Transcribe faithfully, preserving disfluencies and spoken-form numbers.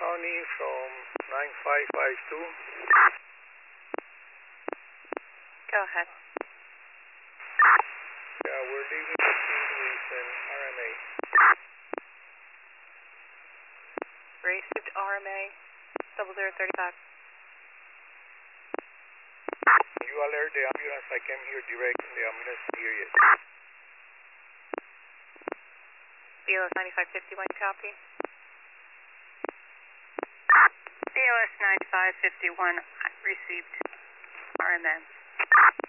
County from nine five five two. Go ahead. Yeah, we're leaving the scene with an R M A. Received R M A, double zero thirty-five. You alert the ambulance. I came here direct and the ambulance is here yet. B L S ninety-five fifty-one, copy. B L S ninety-five fifty-one, received R M N.